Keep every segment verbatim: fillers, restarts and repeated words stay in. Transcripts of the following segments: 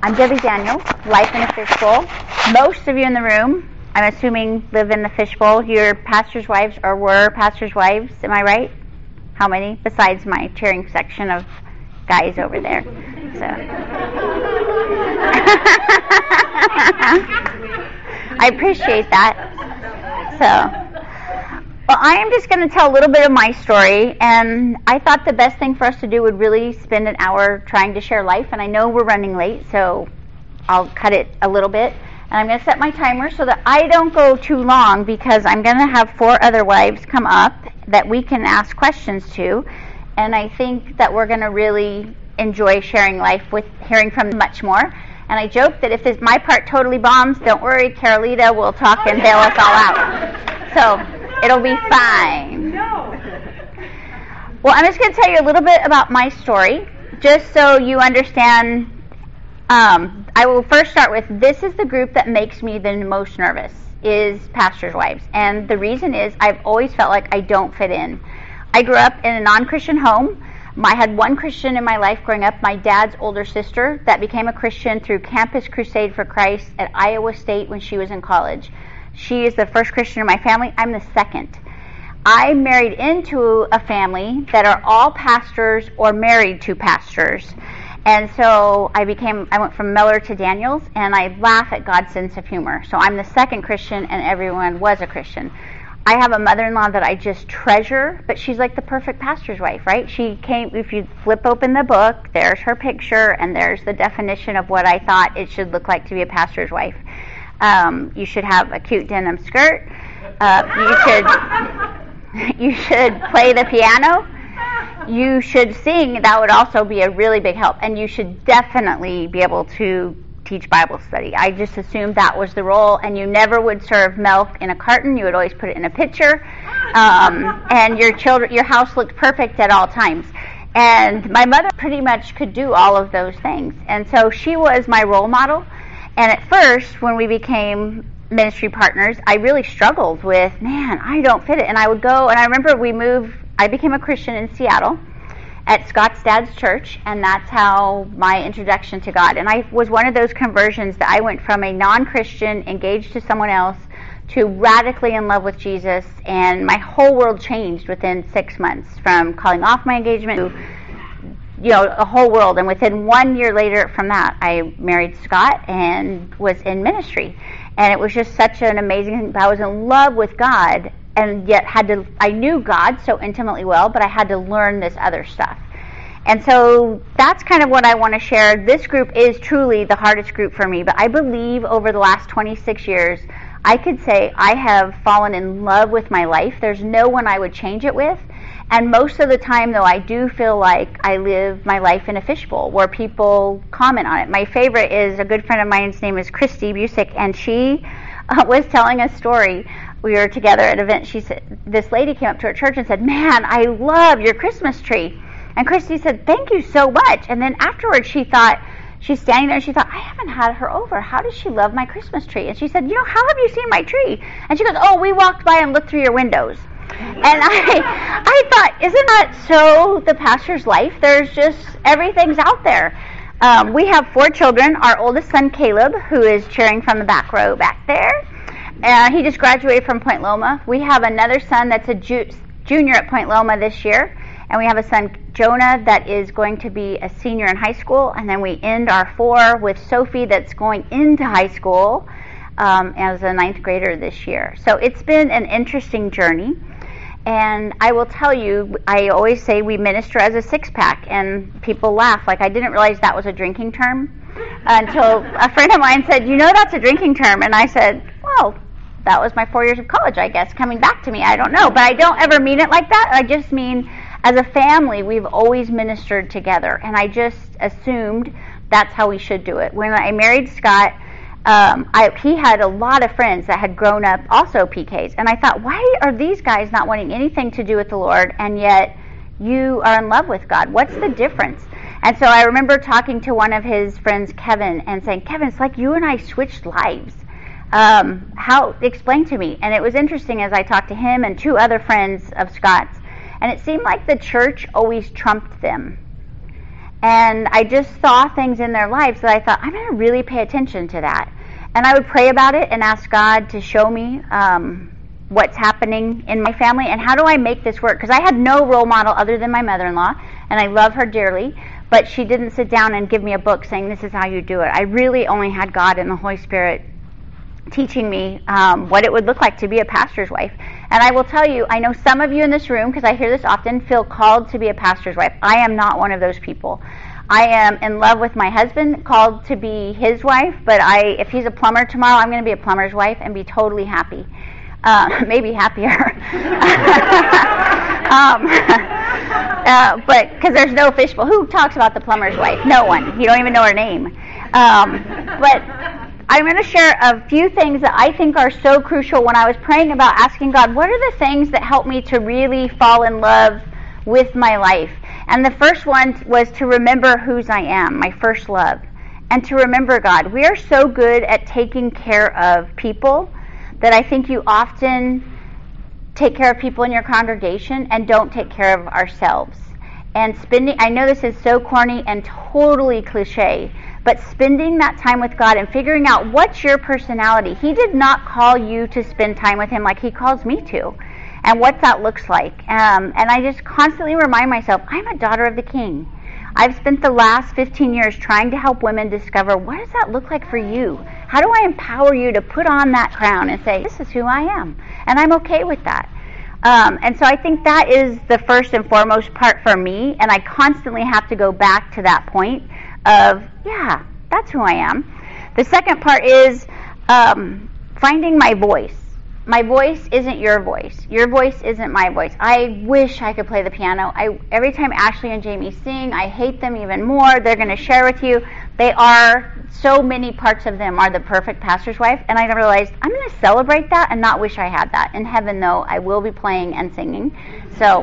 I'm Debbie Daniels, Life in a Fishbowl. Most of you in the room, I'm assuming, live in the fishbowl. You're pastors' wives or were pastors' wives, am I right? How many? Besides my cheering section of guys over there. So I appreciate that. So well, I am just going to tell a little bit of my story, and I thought the best thing for us to do would really spend an hour trying to share life, and I know we're running late, so I'll cut it a little bit. And I'm going to set my timer so that I don't go too long, because I'm going to have four other wives come up that we can ask questions to, and I think that we're going to really enjoy sharing life with hearing from much more. And I joke that if this, my part totally bombs, don't worry, Carolita will talk and bail us all out. So it'll be fine. Well, I'm just going to tell you a little bit about my story, just so you understand. Um, I will first start with, this is the group that makes me the most nervous, is pastors' wives. And the reason is, I've always felt like I don't fit in. I grew up in a non-Christian home. I had one Christian in my life growing up, my dad's older sister, that became a Christian through Campus Crusade for Christ at Iowa State when she was in college. She is the first Christian in my family. I'm the second. I married into a family that are all pastors or married to pastors. And so I became, I went from Miller to Daniels, and I laugh at God's sense of humor. So I'm the second Christian, and everyone was a Christian. I have a mother-in-law that I just treasure, but she's like the perfect pastor's wife, right? She came, if you flip open the book, there's her picture, and there's the definition of what I thought it should look like to be a pastor's wife. Um, you should have a cute denim skirt. Uh, you should, you should play the piano. You should sing. That would also be a really big help. And you should definitely be able to teach Bible study. I just assumed that was the role, and you never would serve milk in a carton. You would always put it in a pitcher. Um, and your children, your house looked perfect at all times. And my mother pretty much could do all of those things. And so she was my role model. And at first, when we became ministry partners, I really struggled with, man, I don't fit it. And I would go, and I remember we moved, I became a Christian in Seattle at Scott's dad's church, and that's how my introduction to God. And I was one of those conversions that I went from a non-Christian engaged to someone else to radically in love with Jesus, and my whole world changed within six months, from calling off my engagement to, you know, a whole world. And within one year later from that, I married Scott and was in ministry. And it was just such an amazing, I was in love with God, and yet had to, I knew God so intimately well, but I had to learn this other stuff. And so that's kind of what I want to share. This group is truly the hardest group for me, but I believe over the last twenty-six years, I could say I have fallen in love with my life. There's no one I would change it with. And most of the time, though, I do feel like I live my life in a fishbowl where people comment on it. My favorite is a good friend of mine's name is Christy Busick, and she uh, was telling a story. We were together at an event. She said, this lady came up to her church and said, man, I love your Christmas tree. And Christy said, thank you so much. And then afterwards she thought, she's standing there and she thought, I haven't had her over. How does she love my Christmas tree? And she said, you know, how have you seen my tree? And she goes, oh, we walked by and looked through your windows. And I I thought, isn't that so the pastor's life? There's just, everything's out there. Um, we have four children. Our oldest son, Caleb, who is cheering from the back row back there. Uh, he just graduated from Point Loma. We have another son that's a ju- junior at Point Loma this year. And we have a son, Jonah, that is going to be a senior in high school. And then we end our four with Sophie, that's going into high school um, as a ninth grader this year. So it's been an interesting journey. And I will tell you, I always say we minister as a six-pack, and people laugh. Like, I didn't realize that was a drinking term until a friend of mine said, you know, that's a drinking term. And I said, well, that was my four years of college, I guess, coming back to me. I don't know. But I don't ever mean it like that. I just mean, as a family, we've always ministered together. And I just assumed that's how we should do it. When I married Scott, Um, I, he had a lot of friends that had grown up also P Ks, and I thought, why are these guys not wanting anything to do with the Lord, and yet you are in love with God? What's the difference? And so I remember talking to one of his friends, Kevin, and saying, Kevin, it's like you and I switched lives. Um, how, explain to me. And it was interesting as I talked to him and two other friends of Scott's, and it seemed like the church always trumped them. And I just saw things in their lives that I thought, I'm going to really pay attention to that. And I would pray about it and ask God to show me um, what's happening in my family and how do I make this work. Because I had no role model other than my mother-in-law, and I love her dearly, but she didn't sit down and give me a book saying this is how you do it. I really only had God and the Holy Spirit teaching me um, what it would look like to be a pastor's wife. And I will tell you, I know some of you in this room, because I hear this often, feel called to be a pastor's wife. I am not one of those people. I am in love with my husband, called to be his wife, but I, if he's a plumber tomorrow, I'm going to be a plumber's wife and be totally happy. Uh, maybe happier. um, uh, but because there's no fishbowl. Who talks about the plumber's wife? No one. You don't even know her name. Um, but I'm going to share a few things that I think are so crucial when I was praying about asking God, what are the things that help me to really fall in love with my life? And the first one was to remember whose I am, my first love, and to remember God. We are so good at taking care of people that I think you often take care of people in your congregation and don't take care of ourselves. And spending, I know this is so corny and totally cliche, but spending that time with God and figuring out what's your personality. He did not call you to spend time with him like he calls me to, and what that looks like. Um, and I just constantly remind myself, I'm a daughter of the King. I've spent the last fifteen years trying to help women discover, what does that look like for you? How do I empower you to put on that crown and say, this is who I am, and I'm okay with that. Um, and so I think that is the first and foremost part for me, and I constantly have to go back to that point of, yeah, that's who I am. The second part is um, finding my voice. My voice isn't your voice. Your voice isn't my voice. I wish I could play the piano. I, every time Ashley and Jamie sing, I hate them even more. They're going to share with you. They are, so many parts of them are the perfect pastor's wife. And I realized I'm going to celebrate that and not wish I had that. In heaven, though, I will be playing and singing. So,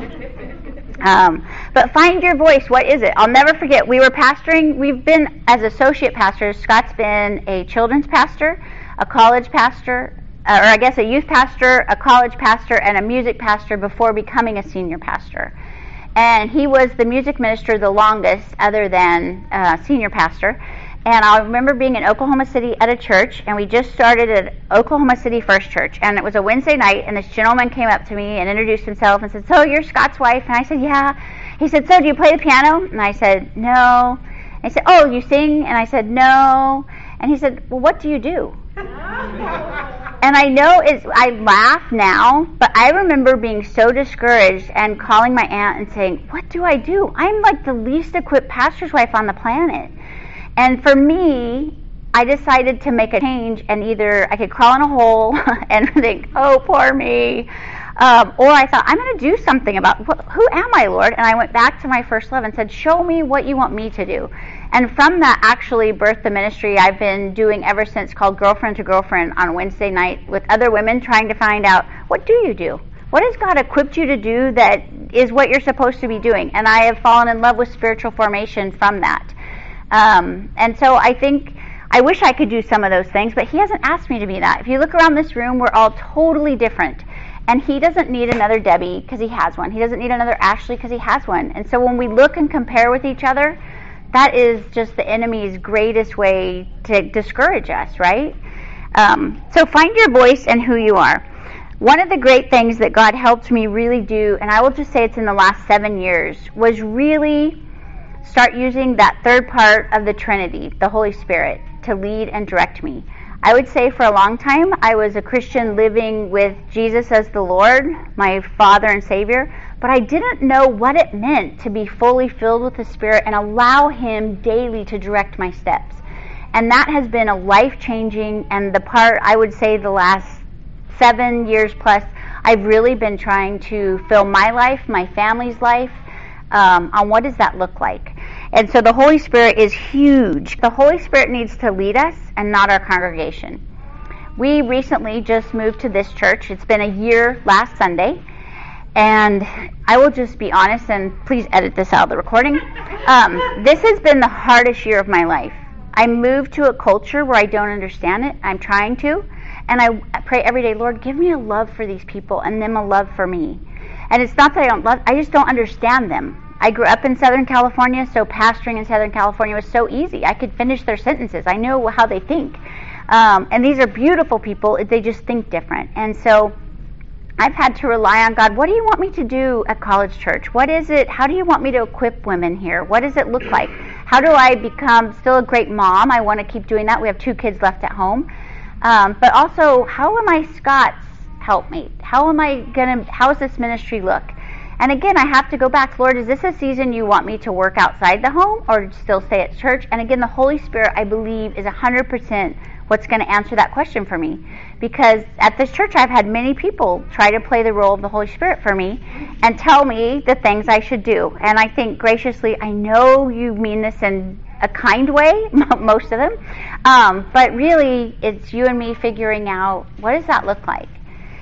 um, but find your voice. What is it? I'll never forget. We were pastoring. We've been, as associate pastors, Scott's been a children's pastor, a college pastor, Uh, or I guess a youth pastor, a college pastor, and a music pastor before becoming a senior pastor. And he was the music minister the longest other than uh, senior pastor. And I remember being in Oklahoma City at a church, and we just started at Oklahoma City First Church. And it was a Wednesday night, and this gentleman came up to me and introduced himself and said, so you're Scott's wife? And I said, yeah. He said, so do you play the piano? And I said, no. And he said, oh, you sing? And I said, no. And he said, well, what do you do? And I know it's, I laugh now, but I remember being so discouraged and calling my aunt and saying, what do I do? I'm like the least equipped pastor's wife on the planet. And for me, I decided to make a change, and either I could crawl in a hole and think, oh, poor me, um, or I thought, I'm going to do something about, who am I, Lord? And I went back to my first love and said, show me what you want me to do. And from that actually birthed the ministry I've been doing ever since, called Girlfriend to Girlfriend, on Wednesday night with other women, trying to find out, what do you do? What has God equipped you to do that is what you're supposed to be doing? And I have fallen in love with spiritual formation from that. Um, and so I think, I wish I could do some of those things, but he hasn't asked me to be that. If you look around this room, we're all totally different. And he doesn't need another Debbie because he has one. He doesn't need another Ashley because he has one. And so when we look and compare with each other, that is just the enemy's greatest way to discourage us, right? Um, so find your voice and who you are. One of the great things that God helped me really do, and I will just say it's in the last seven years, was really start using that third part of the Trinity, the Holy Spirit, to lead and direct me. I would say for a long time I was a Christian living with Jesus as the Lord, my Father and Savior, but I didn't know what it meant to be fully filled with the Spirit and allow Him daily to direct my steps. And that has been a life-changing, and the part, I would say the last seven years plus, I've really been trying to fill my life, my family's life, um, on what does that look like. And so the Holy Spirit is huge. The Holy Spirit needs to lead us and not our congregation. We recently just moved to this church. It's been a year last Sunday. And I will just be honest, and please edit this out of the recording. Um, this has been the hardest year of my life. I moved to a culture where I don't understand it. I'm trying to. And I pray every day, Lord, give me a love for these people and them a love for me. And it's not that I don't love, I just don't understand them. I grew up in Southern California, so pastoring in Southern California was so easy. I could finish their sentences. I know how they think. Um, and these are beautiful people. They just think different. And so I've had to rely on God. What do you want me to do at College Church? What is it? How do you want me to equip women here? What does it look like? How do I become still a great mom? I want to keep doing that. We have two kids left at home. Um, but also, how am I Scott's helpmate? How am I going to, how does this ministry look? And again, I have to go back, Lord, is this a season you want me to work outside the home or still stay at church? And again, the Holy Spirit, I believe, is one hundred percent what's going to answer that question for me. Because at this church, I've had many people try to play the role of the Holy Spirit for me and tell me the things I should do. And I think graciously, I know you mean this in a kind way, most of them, um, but really it's you and me figuring out what does that look like.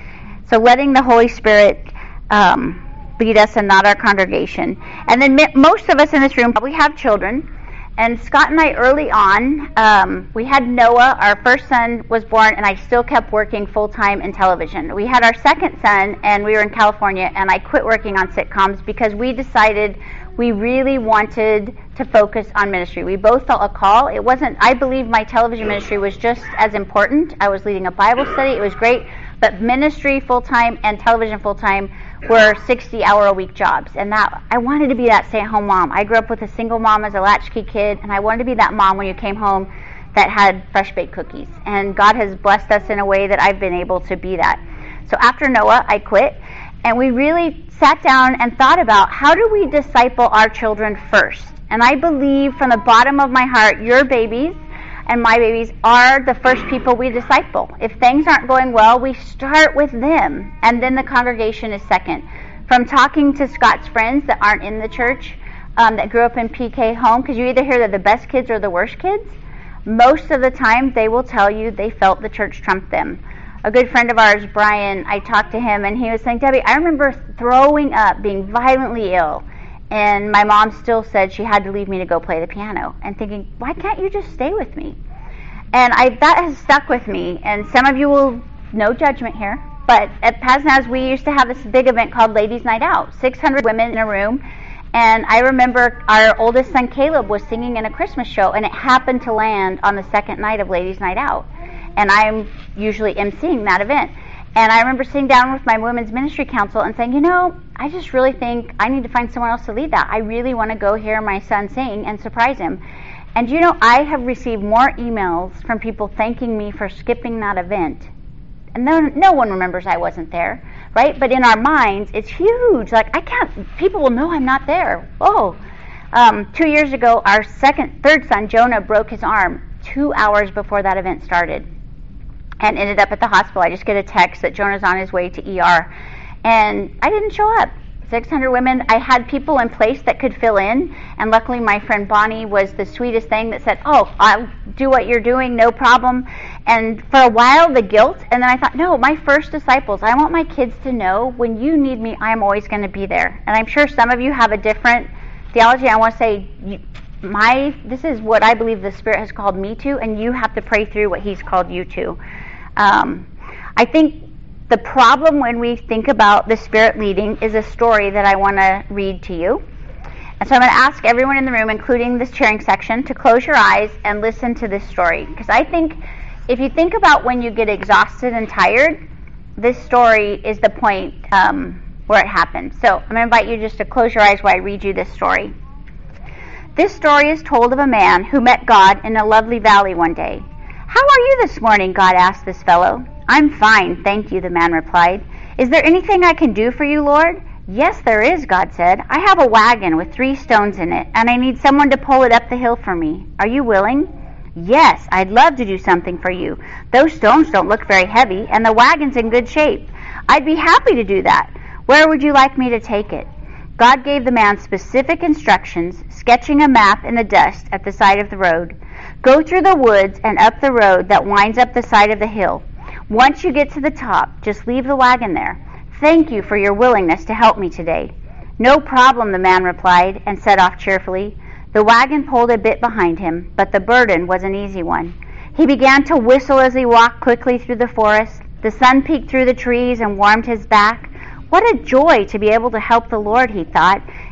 So letting the Holy Spirit um, lead us and not our congregation. And then most of us in this room probably have children. And Scott and I early on, um, we had Noah, our first son was born, and I still kept working full-time in television. We had our second son, and we were in California, and I quit working on sitcoms because we decided we really wanted to focus on ministry. We both felt a call. It wasn't, I believe my television ministry was just as important. I was leading a Bible study. It was great. But ministry full-time and television full-time were sixty-hour-a-week jobs. And that I wanted to be that stay-at-home mom. I grew up with a single mom as a latchkey kid, and I wanted to be that mom when you came home that had fresh-baked cookies. And God has blessed us in a way that I've been able to be that. So after Noah, I quit, and we really sat down and thought about how do we disciple our children first. And I believe from the bottom of my heart, your babies and my babies are the first people we disciple. If things aren't going well, we start with them, and then the congregation is second. From talking to Scott's friends that aren't in the church, um, that grew up in P K home, because you either hear they're the best kids or the worst kids, most of the time they will tell you they felt the church trumped them. A good friend of ours, Brian, I talked to him, and he was saying, Debbie, I remember throwing up, being violently ill, and my mom still said she had to leave me to go play the piano, and thinking, why can't you just stay with me? And I that has stuck with me, and some of you will, no judgment here, but at Pasnaz we used to have this big event called Ladies' Night Out, six hundred women in a room, and I remember our oldest son Caleb was singing in a Christmas show, and it happened to land on the second night of Ladies' Night Out, and I'm usually emceeing that event. And I remember sitting down with my women's ministry council and saying, you know, I just really think I need to find someone else to lead that. I really want to go hear my son sing and surprise him. And you know, I have received more emails from people thanking me for skipping that event. And no, no one remembers I wasn't there, right? But in our minds, it's huge. Like, I can't, people will know I'm not there. Oh, um, two years ago, our second, third son, Jonah, broke his arm two hours before that event started. And ended up at the hospital. I just get a text that Jonah's on his way to E R. And I didn't show up. six hundred women. I had people in place that could fill in. And luckily my friend Bonnie was the sweetest thing that said, oh, I'll do what you're doing, no problem. And for a while, the guilt. And then I thought, no, my first disciples, I want my kids to know when you need me, I'm always going to be there. And I'm sure some of you have a different theology. I want to say, my this is what I believe the Spirit has called me to, and you have to pray through what He's called you to. Um, I think the problem when we think about the Spirit leading is a story that I want to read to you. And so I'm going to ask everyone in the room, including this cheering section, to close your eyes and listen to this story. Because I think if you think about when you get exhausted and tired, this story is the point um, where it happened. So I'm going to invite you just to close your eyes while I read you this story. This story is told of a man who met God in a lovely valley one day. How are you this morning? God asked this fellow. I'm fine, thank you, the man replied. Is there anything I can do for you, Lord? Yes, there is, God said. I have a wagon with three stones in it, and I need someone to pull it up the hill for me. Are you willing? Yes, I'd love to do something for you. Those stones don't look very heavy, and the wagon's in good shape. I'd be happy to do that. Where would you like me to take it? God gave the man specific instructions, sketching a map in the dust at the side of the road. Go through the woods and up the road that winds up the side of the hill. Once you get to the top, just leave the wagon there. Thank you for your willingness to help me today. No problem, the man replied, and set off cheerfully. The wagon pulled a bit behind him, but the burden was an easy one. He began to whistle as he walked quickly through the forest. The sun peeked through the trees and warmed his back. What a joy to be able to help the Lord, he thought.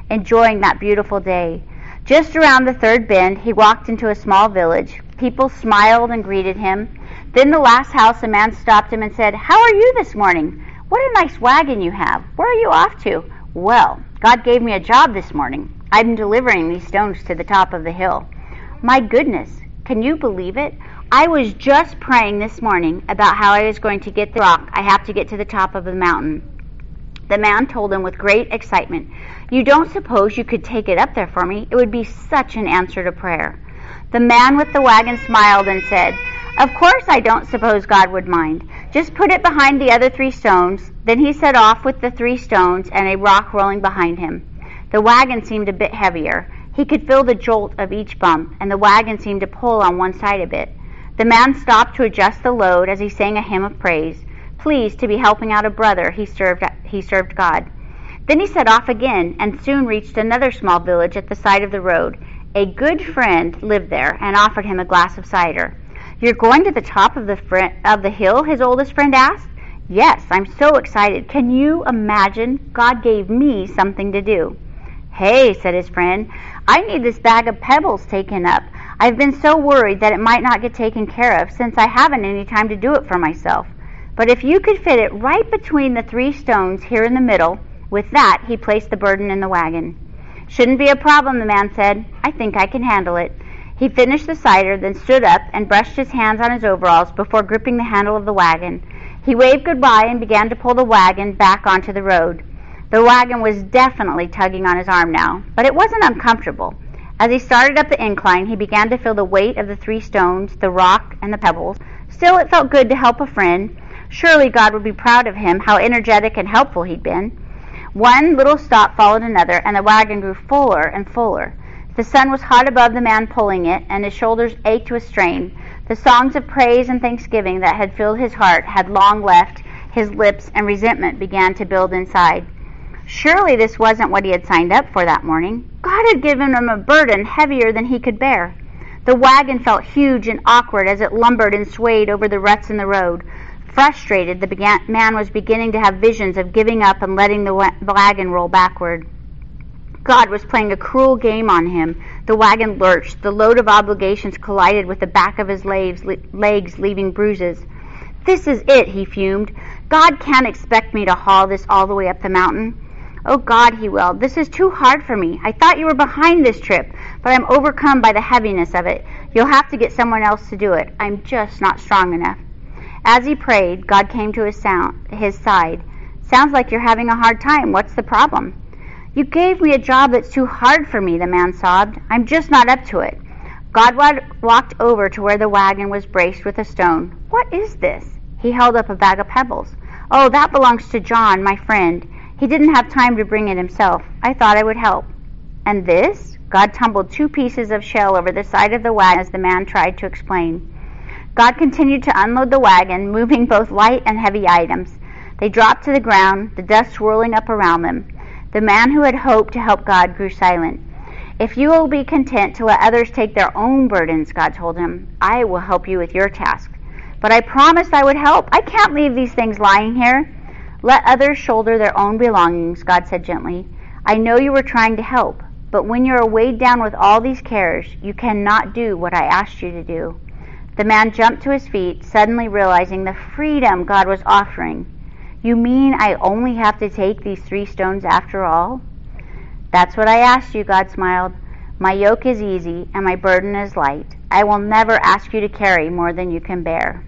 enjoying that beautiful day. Just around the third bend, he walked into a small village. People smiled and greeted him. Then the last house, a man stopped him and said, "How are you this morning? What a nice wagon you have. Where are you off to?" "Well, God gave me a job this morning. I'm delivering these stones to the top of the hill." "My goodness, can you believe it? I was just praying this morning about how I was going to get the rock I have to get to the top of the mountain." The man told him with great excitement, "You don't suppose you could take it up there for me? It would be such an answer to prayer." The man with the wagon smiled and said, "Of course I don't suppose God would mind. Just put it behind the other three stones." Then he set off with the three stones and a rock rolling behind him. The wagon seemed a bit heavier. He could feel the jolt of each bump, and the wagon seemed to pull on one side a bit. The man stopped to adjust the load as he sang a hymn of praise. Pleased to be helping out a brother, he served, he served God. Then he set off again and soon reached another small village at the side of the road. A good friend lived there and offered him a glass of cider. "You're going to the top of the, fr- of the hill?" his oldest friend asked. "Yes, I'm so excited. Can you imagine? God gave me something to do." "Hey," said his friend, "I need this bag of pebbles taken up. I've been so worried that it might not get taken care of since I haven't any time to do it for myself. But if you could fit it right between the three stones here in the middle," with that he placed the burden in the wagon. "Shouldn't be a problem," the man said. "I think I can handle it." He finished the cider, then stood up and brushed his hands on his overalls before gripping the handle of the wagon. He waved goodbye and began to pull the wagon back onto the road. The wagon was definitely tugging on his arm now, but it wasn't uncomfortable. As he started up the incline, he began to feel the weight of the three stones, the rock, and the pebbles. Still, it felt good to help a friend. Surely God would be proud of him, how energetic and helpful he'd been. One little stop followed another, and the wagon grew fuller and fuller. The sun was hot above the man pulling it, and his shoulders ached with strain. The songs of praise and thanksgiving that had filled his heart had long left his lips, and resentment began to build inside. Surely this wasn't what he had signed up for that morning. God had given him a burden heavier than he could bear. The wagon felt huge and awkward as it lumbered and swayed over the ruts in the road. Frustrated, the began- man was beginning to have visions of giving up and letting the wa- wagon roll backward. God was playing a cruel game on him. The wagon lurched. The load of obligations collided with the back of his legs, le- legs leaving bruises. "This is it," he fumed. "God can't expect me to haul this all the way up the mountain." "Oh, God," he wailed, "this is too hard for me. I thought you were behind this trip, but I'm overcome by the heaviness of it. You'll have to get someone else to do it. I'm just not strong enough." As he prayed, God came to his, sound, his side. "Sounds like you're having a hard time. What's the problem?" "You gave me a job that's too hard for me," the man sobbed. "I'm just not up to it." God walked over to where the wagon was braced with a stone. "What is this?" He held up a bag of pebbles. "Oh, that belongs to John, my friend. He didn't have time to bring it himself. I thought I would help." "And this?" God tumbled two pieces of shell over the side of the wagon as the man tried to explain. God continued to unload the wagon, moving both light and heavy items. They dropped to the ground, the dust swirling up around them. The man who had hoped to help God grew silent. "If you will be content to let others take their own burdens," God told him, "I will help you with your task." "But I promised I would help. I can't leave these things lying here." "Let others shoulder their own belongings," God said gently. "I know you were trying to help, but when you are weighed down with all these cares, you cannot do what I asked you to do." The man jumped to his feet, suddenly realizing the freedom God was offering. "You mean I only have to take these three stones after all?" "That's what I asked you," God smiled. "My yoke is easy and my burden is light. I will never ask you to carry more than you can bear."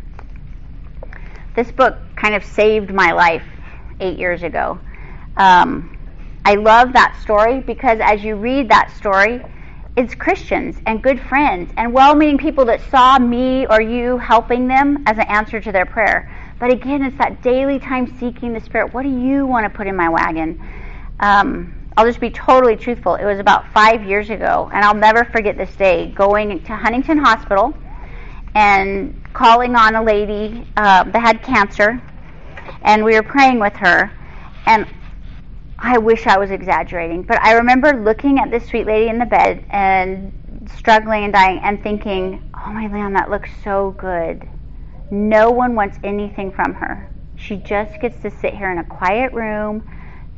This book kind of saved my life eight years ago. Um, I love that story because as you read that story, it's Christians and good friends and well-meaning people that saw me or you helping them as an answer to their prayer. But again, it's that daily time seeking the Spirit. What do you want to put in my wagon? Um, I'll just be totally truthful. It was about five years ago, and I'll never forget this day, going to Huntington Hospital and calling on a lady uh, that had cancer, and we were praying with her. And I wish I was exaggerating, but I remember looking at this sweet lady in the bed and struggling and dying and thinking, "Oh my land, that looks so good. No one wants anything from her. She just gets to sit here in a quiet room,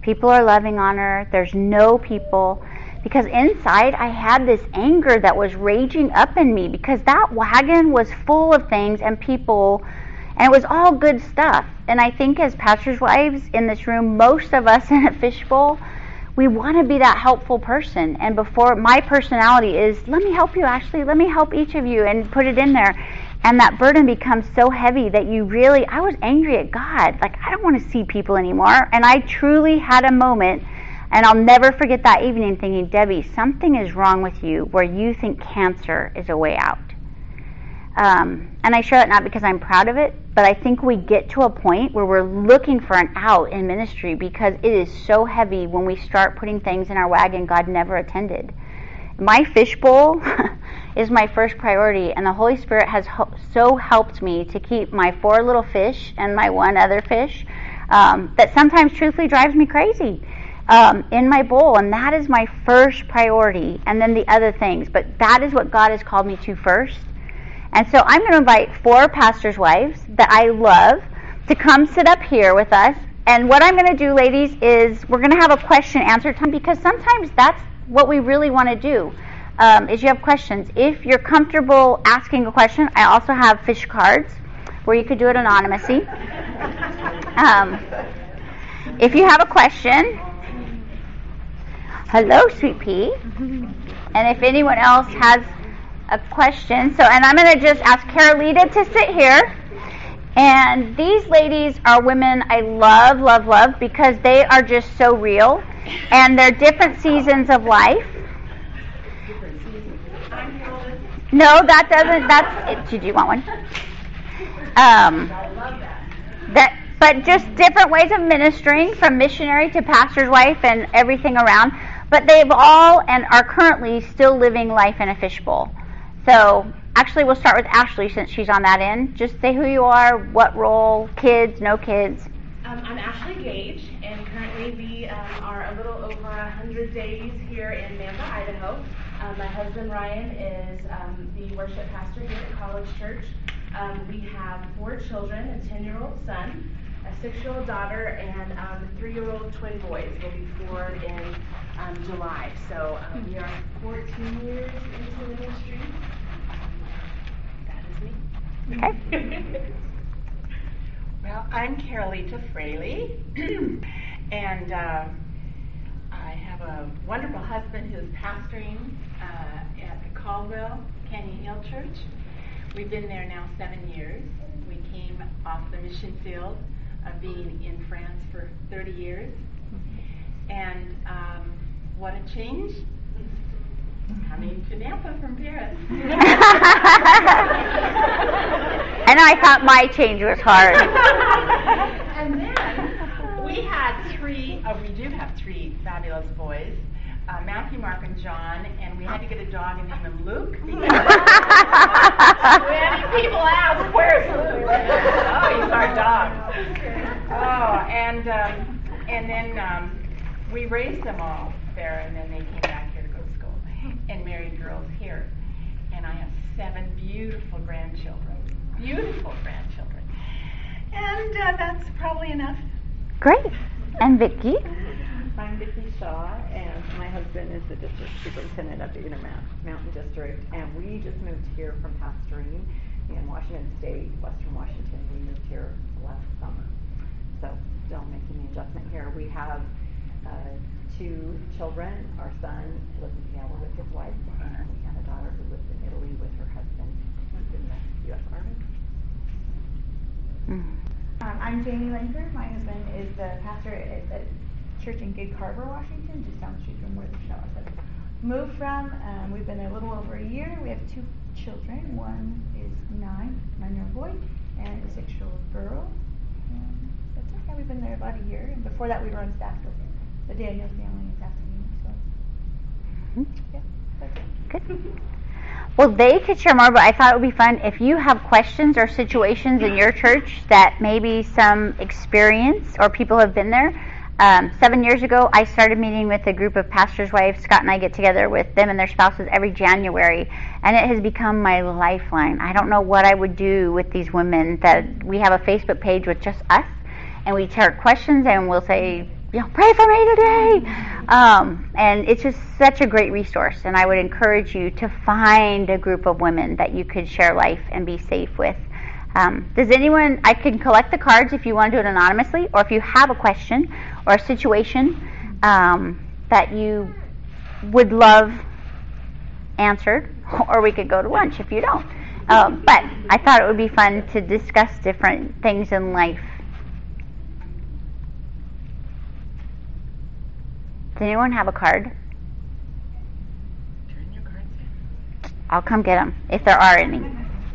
People are loving on her. There's no people. Because inside I had this anger that was raging up in me because that wagon was full of things and people, and it was all good stuff. And I think as pastors' wives in this room, most of us in a fishbowl, we want to be that helpful person. And before, my personality is, let me help you, Ashley, let me help each of you, and put it in there. And that burden becomes so heavy that you really, I was angry at God. Like, I don't want to see people anymore. And I truly had a moment, and I'll never forget that evening thinking, Debbie, something is wrong with you where you think cancer is a way out. Um, and I share that not because I'm proud of it, but I think we get to a point where we're looking for an out in ministry because it is so heavy when we start putting things in our wagon God never attended. My fishbowl is my first priority, and the Holy Spirit has ho- so helped me to keep my four little fish and my one other fish um, that sometimes truthfully drives me crazy um, in my bowl, and that is my first priority, and then the other things. But that is what God has called me to first. And so I'm going to invite four pastors' wives that I love to come sit up here with us. And what I'm going to do, ladies, is we're going to have a question answer time because sometimes that's what we really want to do, um, is you have questions. If you're comfortable asking a question, I also have fish cards where you could do it anonymously. Um, if you have a question, hello, Sweet Pea. And if anyone else has a question, so, and I'm going to just ask Carolita to sit here. And these ladies are women I love, love, love because they are just so real. And they're different seasons of life. No, that doesn't, that's, did you want one? Um, that, but just different ways of ministering from missionary to pastor's wife and everything around. But they've all and are currently still living life in a fishbowl. So actually we'll start with Ashley since she's on that end. Just say who you are, what role, kids, no kids. Um, I'm Ashley Gage, and currently we um, are a little over one hundred days here in Manda, Idaho. Um, my husband Ryan is um, the worship pastor here at College Church. Um, we have four children, a ten-year-old son, a six-year-old daughter, and um, three-year-old twin boys will be four in um, July. So um, we are fourteen years into the ministry. That is me. Okay. Well, I'm Carolita Fraley, and uh, I have a wonderful husband who's pastoring uh, at the Caldwell Canyon Hill Church. We've been there now seven years. We came off the mission field of being in France for thirty years, and um, what a change coming to Nampa from Paris. And I thought my change was hard. And then we had three, oh, we do have three fabulous boys, uh, Matthew, Mark, and John, and we had to get a dog and name him Luke. Because many people ask, where's Luke? Oh, he's our dog. Oh, and, um, and then um, we raised them all there, and then they came back here to go to school and married girls here. And I have seven beautiful grandchildren. Beautiful grandchildren. And uh, that's probably enough. Great. And Vicki? I'm Vicki Shaw, and my husband is the district superintendent of the Intermountain District, and we just moved here from pastoring in Washington State, Western Washington. We moved here last summer, so still making the adjustment here. We have uh, two children. Our son lives in Seattle with his wife, and we have a daughter who lives in Italy with her husband in the U S Army. Um, I'm Jamie Langford. My husband is the pastor at the church in Gig Harbor, Washington, just down the street from where the shower said. Moved from. Um, we've been there a little over a year. We have two children. One is nine, nine-year-old boy, and a six-year-old girl. And that's it. Yeah, we've been there about a year. And before that, we were on staff with the Daniel family in Pasadena. So, Mm-hmm. yeah, that's it. Good. Well, they could share more, but I thought it would be fun if you have questions or situations in your church that maybe some experience or people have been there. Um, seven years ago, I started meeting with a group of pastors' wives. Scott and I get together with them and their spouses every January, and it has become my lifeline. I don't know what I would do with these women. That we have a Facebook page with just us, and we share questions, and we'll say, you know, pray for me today. Um, and it's just such a great resource. And I would encourage you to find a group of women that you could share life and be safe with. Um, does anyone, I can collect the cards if you want to do it anonymously, or if you have a question or a situation um, that you would love answered, or we could go to lunch if you don't. Um, but I thought it would be fun to discuss different things in life. Does anyone have a card? Turn your cards in. I'll come get them if there are any.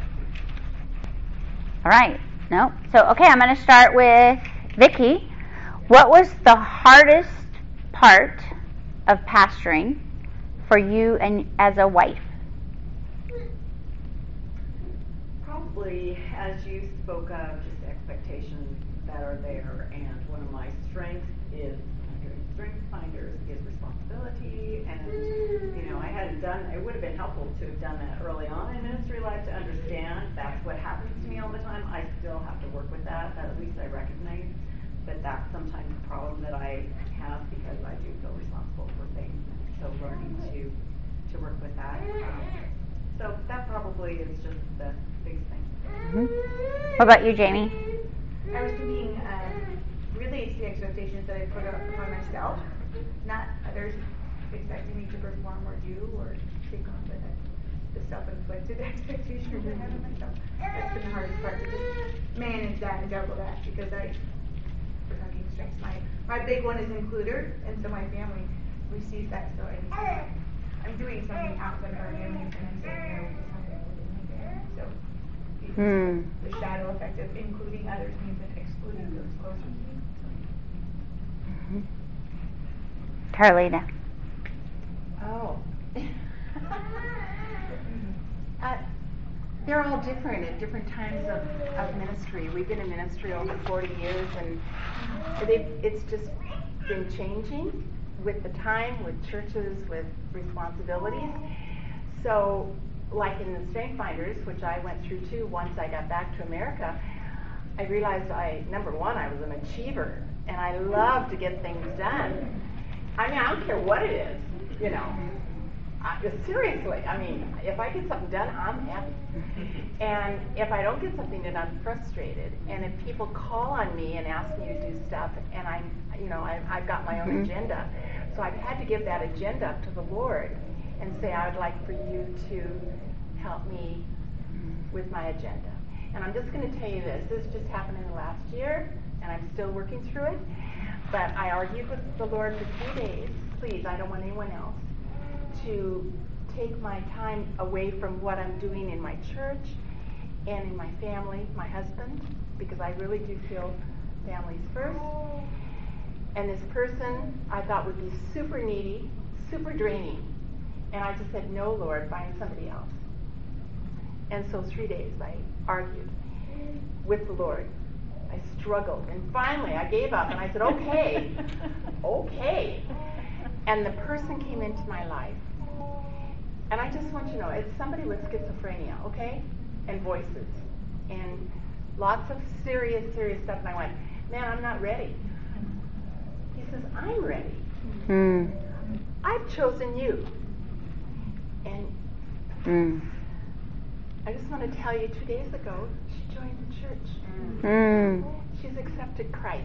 All right. No. So okay, I'm going to start with Vicki. What was the hardest part of pastoring for you and as a wife? Probably, as you spoke of, just expectations that are there, and one of my strengths is doing Strength Finders is responsibility, and you know, I hadn't done. It would have been helpful to have done that early on in ministry life to understand that's what happens to me all the time. I still have to work with that. At least I recognize that that's sometimes a problem that I have because I do feel responsible for things. So learning to to work with that. Um, so that probably is just the biggest thing. Mm-hmm. What about you, Jamie? I was thinking, um, really it's the expectations that I put up upon myself, not others expecting me to perform or do or take on the, the self-inflicted expectations I have of myself. That's been the hardest part, to just manage that and juggle that, because I, we're talking strengths, my, my big one is includer, and so my family receives that, so I, I'm doing something outside of our family, and I'm saying no to something within my family, so Hmm. the shadow effect of including others means that excluding those closer to me. Mm-hmm. Carolina. Oh. uh, they're all different at different times of, of ministry. We've been in ministry over forty years, and they've, it's just been changing with the time, with churches, with responsibilities. So, like in the Strength Finders, which I went through too once I got back to America, I realized I, number one, I was an achiever, and I love to get things done. I mean, I don't care what it is, you know. I, seriously, I mean, if I get something done, I'm happy. And if I don't get something done, I'm frustrated. And if people call on me and ask me to do stuff, and I'm, you know, I, I've got my own mm-hmm. agenda, so I've had to give that agenda up to the Lord and say, I would like for you to help me with my agenda. And I'm just going to tell you this. This just happened in the last year, and I'm still working through it. But I argued with the Lord for three days. Please, I don't want anyone else to take my time away from what I'm doing in my church and in my family, my husband, because I really do feel families first. And this person I thought would be super needy, super draining. And I just said, no, Lord, find somebody else. And so three days I argued with the Lord. I struggled. And finally I gave up and I said, okay, okay. And the person came into my life. And I just want you to know, it's somebody with schizophrenia, okay? And voices. And lots of serious, serious stuff. And I went, man, I'm not ready. He says, I'm ready. Mm. I've chosen you. And mm. I just want to tell you, two days ago, she joined the church. Mm. She's accepted Christ.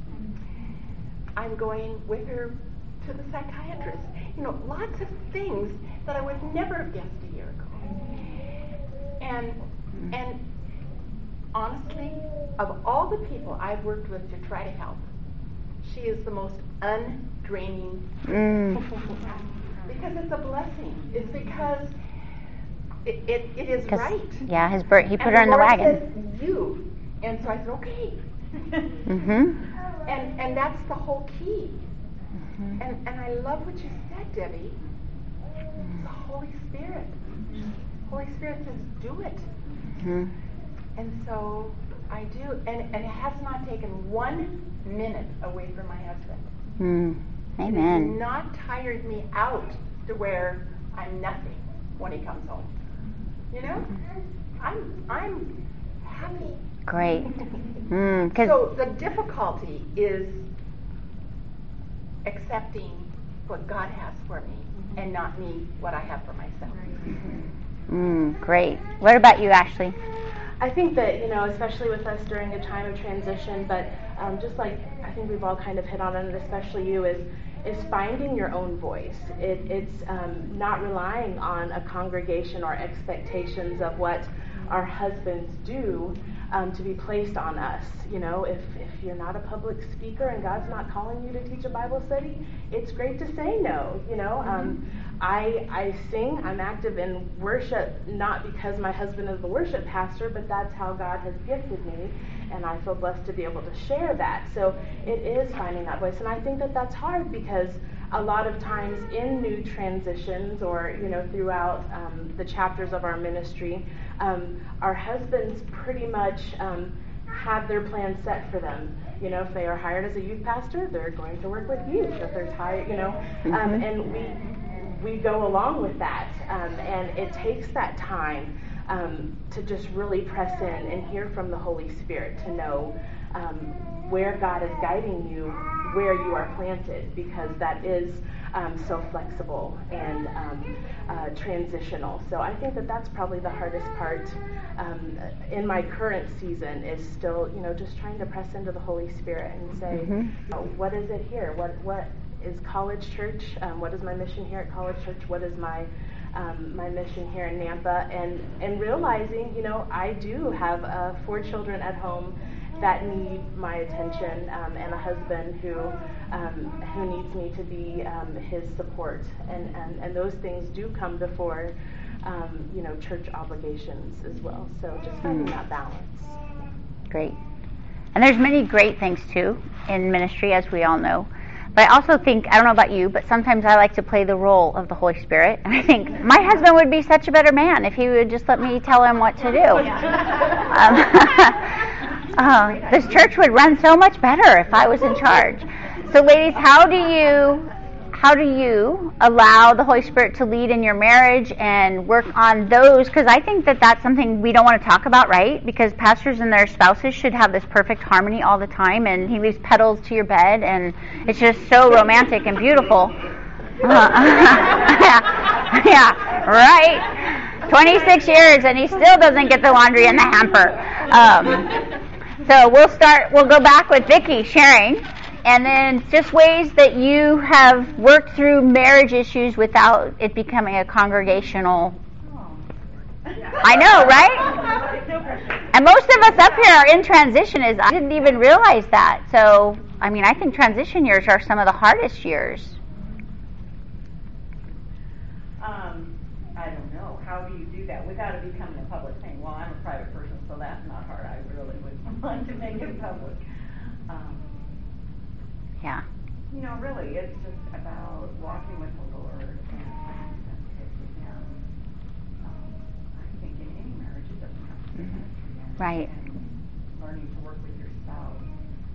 I'm going with her to the psychiatrist. You know, lots of things that I would never have guessed a year ago. And and honestly, of all the people I've worked with to try to help, she is the most undraining. Mm. Because it's a blessing. It's because it, it, it is right. Yeah, his bird, he put and her in the Lord wagon. Says, you. And so I said, okay. Mm-hmm. And and that's the whole key. Mm-hmm. And and I love what you said, Debbie. The Holy Spirit. Holy Spirit says, do it. Mm-hmm. And so I do. And, and it has not taken one minute away from my husband. Mm. Amen. It has not tired me out to where I'm nothing when he comes home. You know? I'm I'm happy. Great. Mm, so the difficulty is accepting what God has for me and not me what I have for myself. Mm, great. What about you, Ashley? I think that, you know, especially with us during a time of transition, but um, just like I think we've all kind of hit on it, especially you, is is finding your own voice. It, it's um, not relying on a congregation or expectations of what our husbands do um, to be placed on us. You know, if, if you're not a public speaker and God's not calling you to teach a Bible study, it's great to say no. You know, um, I I sing, I'm active in worship, not because my husband is the worship pastor, but that's how God has gifted me, and I feel blessed to be able to share that. So it is finding that voice, and I think that that's hard because a lot of times in new transitions or, you know, throughout um, the chapters of our ministry, um, our husbands pretty much um, have their plan set for them. You know, if they are hired as a youth pastor, they're going to work with youth. If they're hired, you know, um, and we we go along with that, um, and it takes that time um, to just really press in and hear from the Holy Spirit to know um, where God is guiding you, where you are planted, because that is um, so flexible and um, uh, transitional. So I think that that's probably the hardest part um, in my current season is still, you know, just trying to press into the Holy Spirit and say, Mm-hmm. you know, what is it here? What what is College Church? Um, what is my mission here at College Church? What is my um, my mission here in Nampa? And and realizing, you know, I do have uh, four children at home that need my attention, um, and a husband who um, who needs me to be um, his support, and, and, and those things do come before um, you know, church obligations as well. So just finding that balance. Great. And there's many great things too in ministry, as we all know. But I also think, I don't know about you, but sometimes I like to play the role of the Holy Spirit. And I think my husband would be such a better man if he would just let me tell him what to do. Um, uh, this church would run so much better if I was in charge. So ladies, how do you how do you allow the Holy Spirit to lead in your marriage and work on those? Because I think that that's something we don't want to talk about, right? Because pastors and their spouses should have this perfect harmony all the time, and he leaves petals to your bed, and it's just so romantic and beautiful. Uh, yeah, yeah, right. twenty-six years, and he still doesn't get the laundry in the hamper. Um, so we'll start. We'll go back with Vicki sharing. And then just ways that you have worked through marriage issues without it becoming a congregational. I know, right? And most of us up here are in transition. Is I didn't even realize that. So, I mean, I think transition years are some of the hardest years. Um, I don't know. How do you do that without it becoming a public thing? Well, I'm a private person, so that's not hard. I really would want to make it public. Um, Yeah. You know, really, it's just about walking with the Lord and finding sensitive to Him. Um, I think in any marriage, it doesn't have to be Mm-hmm. ministry. Right. And learning to work with your spouse.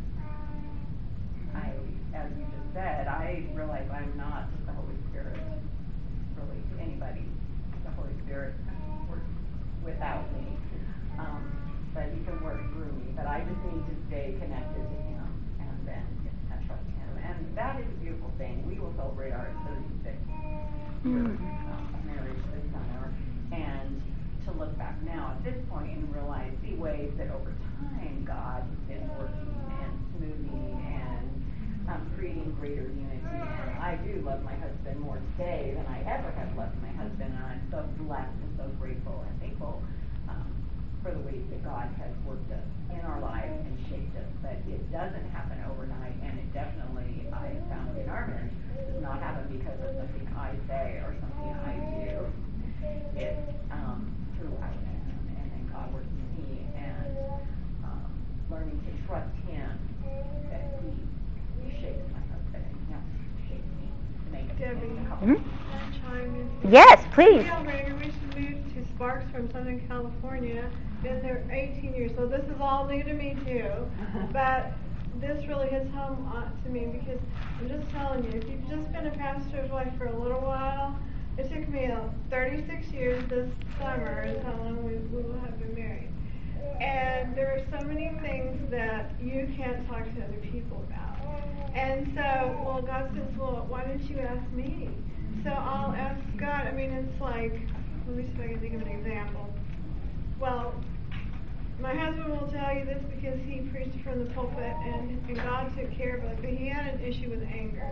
I, as you just said, I realize I'm not the Holy Spirit, really, to anybody. The Holy Spirit works without me. Um, but He can work through me. But I just need to stay connected to Him and then trust Him, and that is a beautiful thing. We will celebrate our thirty-sixth year uh, of marriage this summer, and to look back now at this point and realize the ways that over time God has been working and smoothing and um, creating greater unity. And I do love my husband more today than I ever have loved my husband, and I'm so blessed and so grateful and thankful um, for the ways that God has worked us in our lives and shaped us. But it doesn't happen overnight, and it definitely, I have found in our marriage, does not happen because of something I say or something I do. It's um, throughout Him, and then God working in me, and um, learning to trust Him that He, he shapes my husband, and He shapes me to make it. Debbie. Mm-hmm. Chime in. Yes, please. Yeah, Mary, we should move to Sparks from Southern California. Been there eighteen years, so this is all new to me too. But this really hits home uh, to me because I'm just telling you, if you've just been a pastor's wife for a little while, it took me uh, thirty-six years this summer is how long we, we will have been married. And there there's so many things that you can't talk to other people about. And so, well, God says, well, why didn't you ask me? So I'll ask God. I mean, it's like, let me see if I can think of an example. Well, my husband will tell you this because he preached from the pulpit, and, and God took care of it, but he had an issue with anger.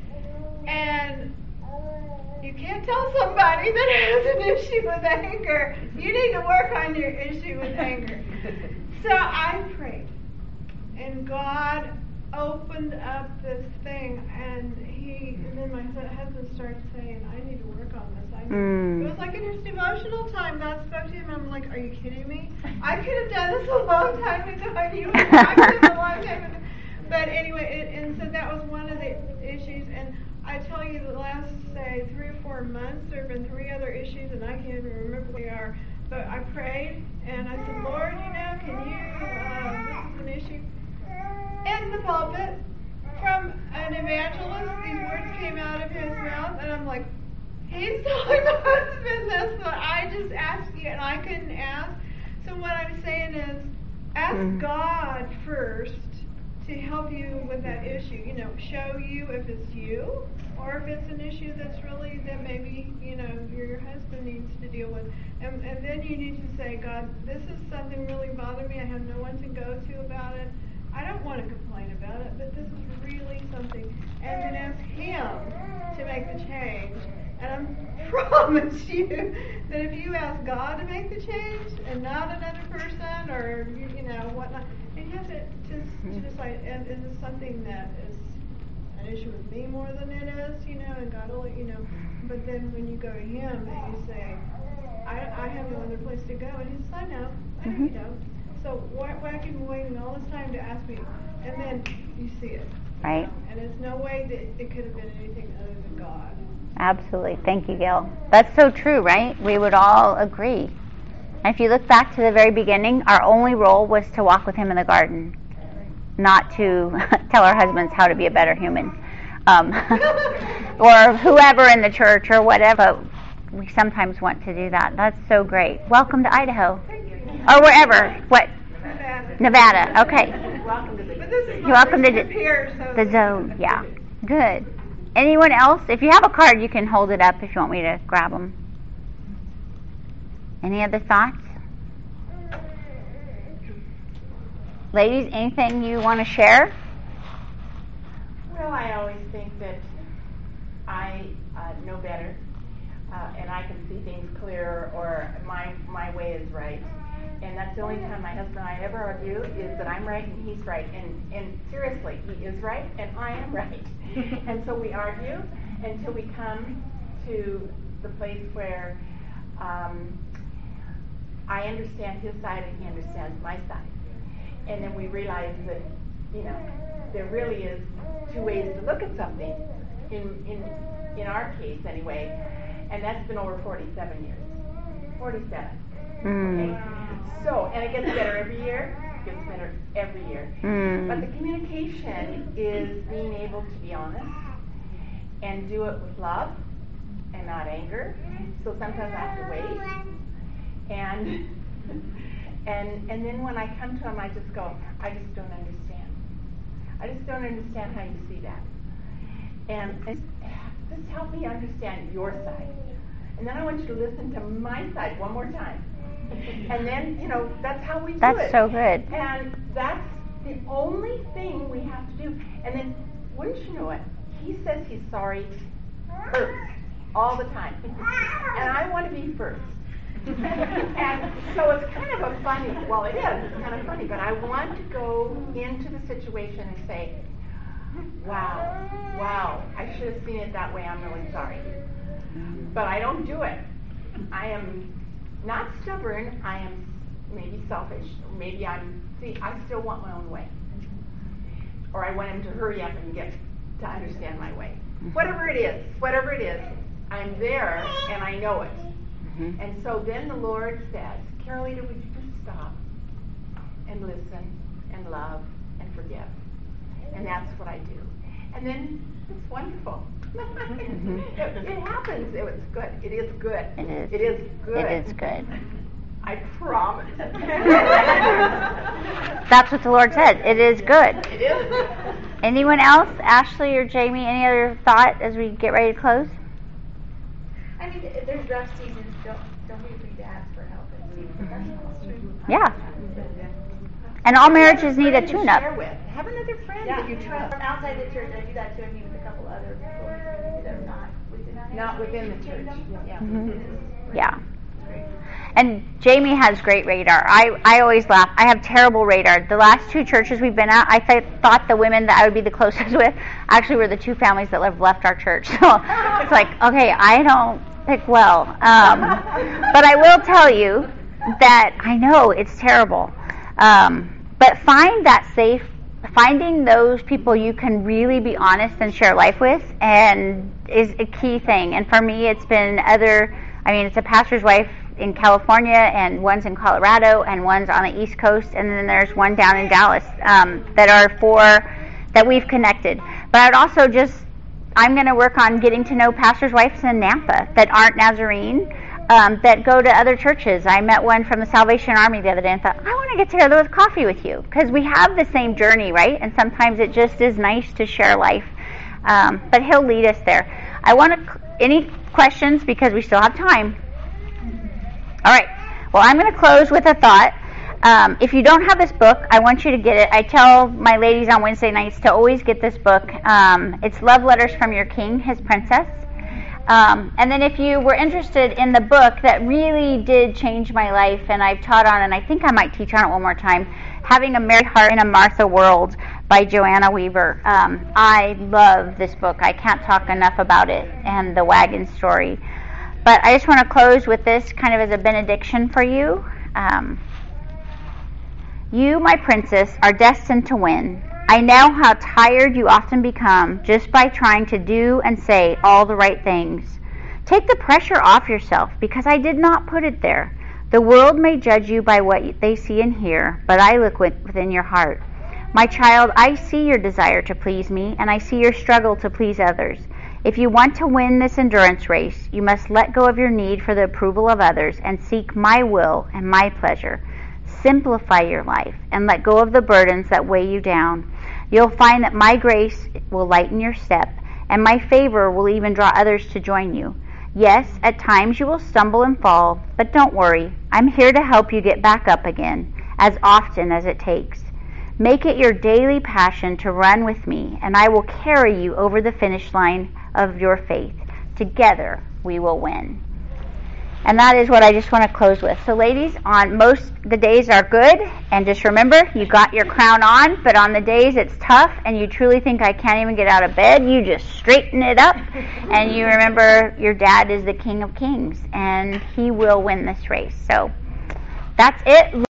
And you can't tell somebody that has an issue with anger. You need to work on your issue with anger. So I prayed, and God opened up this thing, and he, and then my husband started saying, I need to work on this. I need, mm. It was like in his devotional time, God spoke to him. I'm like, are you kidding me? I could have done this a long time ago. You were talking a long time ago. But anyway, it, and so that was one of the issues. And I tell you, the last, say, three or four months, there have been three other issues, and I can't even remember what they are. But I prayed, and I said, Lord, you know, can you, uh, this is an issue. In the pulpit, from an evangelist, these words came out of his mouth, and I'm like, he's telling my husband this, but I just asked you, and I couldn't ask. So what I'm saying is, ask mm. God first to help you with that issue. You know, show you if it's you, or if it's an issue that's really, that maybe, you know, your, your husband needs to deal with. And, and then you need to say, God, this is something really bothering me. I have no one to go to about it. I don't want to complain about it, but this is really something. And then ask Him to make the change. And I promise you that if you ask God to make the change and not another person or, you, you know, whatnot, and you have to just to decide, and is this something that is an issue with me more than it is, you know, and God will let you know. But then when you go to Him and you say, I, I have no other place to go, and He says, I know, I know mm-hmm. you don't. So why, why have you been waiting all this time to ask me? And then you see it. Right. And there's no way that it could have been anything other than God. Absolutely. Thank you, Gail. That's so true, right? We would all agree. And if you look back to the very beginning, our only role was to walk with Him in the garden, not to tell our husbands how to be a better human, um, or whoever in the church or whatever. We sometimes want to do that. That's so great. Welcome to Idaho. Or wherever. What? Nevada. Nevada. Okay. Welcome to the You're welcome to the, here, so the zone. Yeah. Good. Anyone else? If you have a card, you can hold it up if you want me to grab them. Any other thoughts? Ladies, anything you want to share? Well, I always think that I uh, know better, uh, and I can see things clearer, or my my way is right. And that's the only time my husband and I ever argue, is that I'm right and he's right. And, and seriously, he is right and I am right. And so we argue until we come to the place where um, I understand his side and he understands my side. And then we realize that, you know, there really is two ways to look at something, in in in our case anyway. And that's been over forty-seven years. forty-seven. Mm. Okay? So, and it gets better every year. It gets better every year. Mm. But the communication is being able to be honest and do it with love and not anger. So sometimes I have to wait. And and and then when I come to him, I just go, I just don't understand. I just don't understand how you see that. And, and just help me understand your side. And then I want you to listen to my side one more time. And then, you know, that's how we do that's it. That's so good. And that's the only thing we have to do. And then, wouldn't you know it, he says he's sorry first, all the time. And I want to be first. And so it's kind of a funny, well it is, it's kind of funny, but I want to go into the situation and say, wow, wow, I should have seen it that way, I'm really sorry. But I don't do it. I am not stubborn, I am maybe selfish, or maybe I'm, see, I still want my own way. Or I want him to hurry up and get to understand my way. Whatever it is, whatever it is, I'm there and I know it. Mm-hmm. And so then the Lord says, Carolita, would you just stop and listen and love and forgive? And that's what I do. And then it's wonderful. Mm-hmm. it, it happens. It was good. It is good. It is. It is good. It is good. I promise. that's what the Lord said. It is good. It is. Anyone else? Ashley or Jamie, any other thought as we get ready to close? I mean, if there's rough seasons, don't don't be afraid to ask for help and seek professionals. Yeah. And all marriages need a tune-up. Share with. Have another friend Yeah, that you trust. from outside the church, I do that too. I meet with a couple other people that are not within our Not within the church. Yeah. Mm-hmm. Yeah. And Jamie has great radar. I, I always laugh. I have terrible radar. The last two churches we've been at, I th- thought the women that I would be the closest with actually were the two families that have left our church. So it's like, okay, I don't pick well. Um, but I will tell you that I know it's terrible. Um, but find that safe, finding those people you can really be honest and share life with, and is a key thing. And for me, it's been other, I mean, it's a pastor's wife in California, and one's in Colorado, and one's on the East Coast, and then there's one down in Dallas um, that are for, that we've connected. But I'd also just, I'm going to work on getting to know pastors' wives in Nampa that aren't Nazarene, um, that go to other churches. I met one from the Salvation Army the other day and thought, I want to get together with coffee with you, because we have the same journey, right? And sometimes it just is nice to share life. Um, but he'll lead us there. I want to, any questions, because we still have time? All right. Well, I'm going to close with a thought. Um, if you don't have this book, I want you to get it. I tell my ladies on Wednesday nights to always get this book. Um, it's Love Letters from Your King, His Princess. Um, and then if you were interested in the book that really did change my life, and I've taught on, and I think I might teach on it one more time, Having a Mary Heart in a Martha World by Joanna Weaver. Um, I love this book. I can't talk enough about it and the wagon story. But I just want to close with this kind of as a benediction for you. Um, you, my princess, are destined to win. I know how tired you often become just by trying to do and say all the right things. Take the pressure off yourself, because I did not put it there. The world may judge you by what they see and hear, but I look within your heart. My child, I see your desire to please me, and I see your struggle to please others. If you want to win this endurance race, you must let go of your need for the approval of others and seek my will and my pleasure. Simplify your life and let go of the burdens that weigh you down. You'll find that my grace will lighten your step, and my favor will even draw others to join you. Yes, at times you will stumble and fall, but don't worry. I'm here to help you get back up again, as often as it takes. Make it your daily passion to run with me, and I will carry you over the finish line of your faith. Together we will win. And that is what I just want to close with. So ladies, on most the days are good, and just remember, you got your crown on, but on the days it's tough and you truly think I can't even get out of bed, you just straighten it up and you remember your dad is the King of Kings and he will win this race. So that's it.